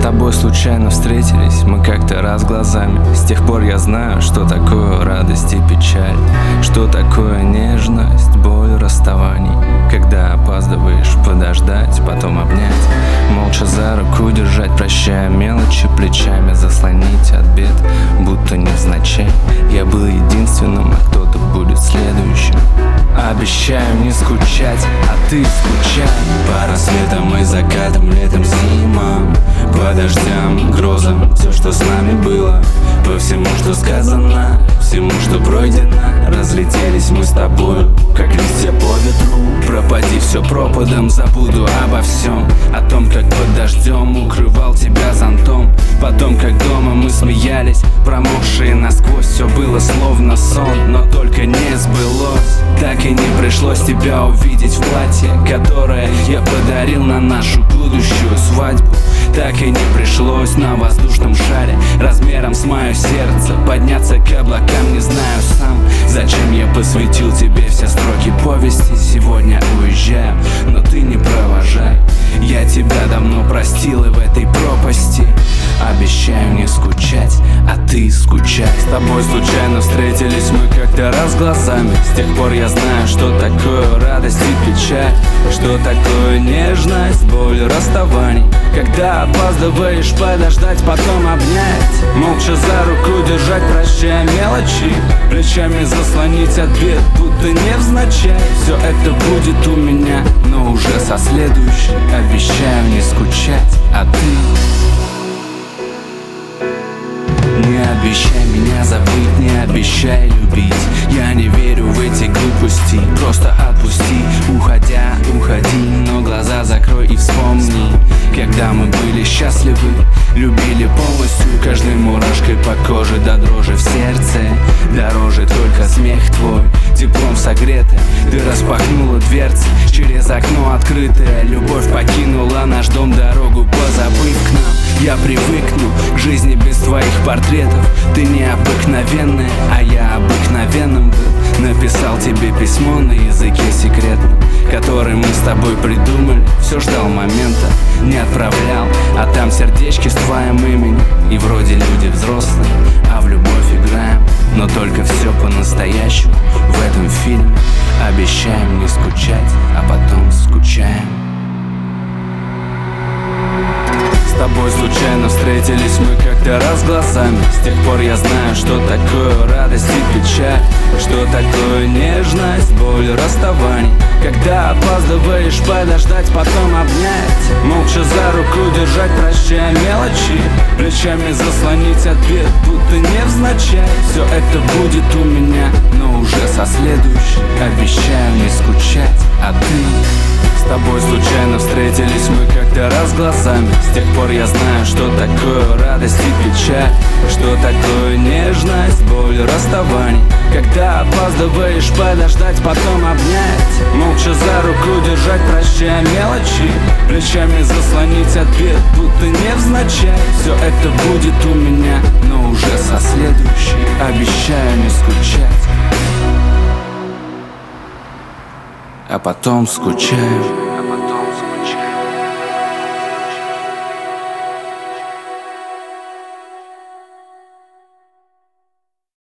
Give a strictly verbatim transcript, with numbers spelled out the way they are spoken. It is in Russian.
тобой случайно встретились мы как-то раз глазами. С тех пор я знаю, что такое радость и печаль, что такое нежность, боль расставаний, когда опаздываешь подождать, потом обнять, молча за руку держать, прощая мелочи, плечами заслонить от бед, будто невзначай. Я был единственным, а кто-то будет следующим. Обещаю не скучать, а ты скучай. По рассветам и закатам, летом, зимам, по дождям, грозам, все, что с нами было, по всему, что сказано, всему, что пройдено. Разлетелись мы с тобою, как листья по ветру. Пропади все пропадом, забуду обо всем, о том, как под дождем укрывал тебя зонтом. Потом, как дома мы смеялись, промокшие насквозь. Все было словно сон, но только не сбылось. Так и не пришлось тебя увидеть в платье, которое я подарил на нашу будущую свадьбу. Так и не пришлось на воздушном шаре размером с мое сердце подняться к облакам. Не знаю сам, зачем я посвятил тебе все строки повести. Сегодня уезжаю, но ты не провожай. Я тебя давно простил, и в этой пропасти обещаю не скучать, а ты скучай. С тобой случайно встретились мы как-то раз глазами. С тех пор я знаю, что такое радость и печаль, что такое нежность, боль расставаний, когда опаздываешь подождать, потом обнять, молча за руку держать, прощая мелочи, плечами заслонить от бед, будто невзначай. Все это будет у меня, но уже со следующей. Обещаю не скучать, а ты не обещай меня забыть, не обещай любить. Я не верю в эти глупости, просто отпусти. Уходя, уходи, но глаза закрой и вспомни, когда мы были счастливы, любили полностью, каждой мурашкой по коже до дрожи в сердце. Дороже только смех твой, теплом согретый. Ты распахнула дверцы, через окно открытое. Любовь покинула наш дом, дорогу позабыв к нам. Я привыкну к жизни без твоих портретов. Ты необыкновенная, а я обыкновенным был. Написал тебе письмо на языке секретном, который мы с тобой придумали. Все ждал момента, не отправлял, а там сердечки с твоим именем. И вроде люди взрослые, а в любовь играем, но только все по-настоящему в этом фильме. Обещаем не скучать, а потом скучаем. С тобой случайно встретились мы как-то раз глазами. С тех пор я знаю, что такое радость и печаль, что такое нежность, боль расставаний, когда опаздываешь подождать, потом обнять, молча за руку держать, прощая мелочи, плечами заслонить от бед, будто невзначай. Все это будет у меня, но уже со следующей. Обещаю не скучать, а ты. С тобой случайно встретились мы как-то раз глазами. С тех пор я знаю, что такое радость и печаль, что такое нежность, боль расставаний, когда опаздываешь подождать, потом обнять, молча за руку держать, прощая мелочи, плечами заслонить от бед, будто невзначай. Все это будет у меня, но уже со следующей. Обещаю не скучать, а потом скучаю.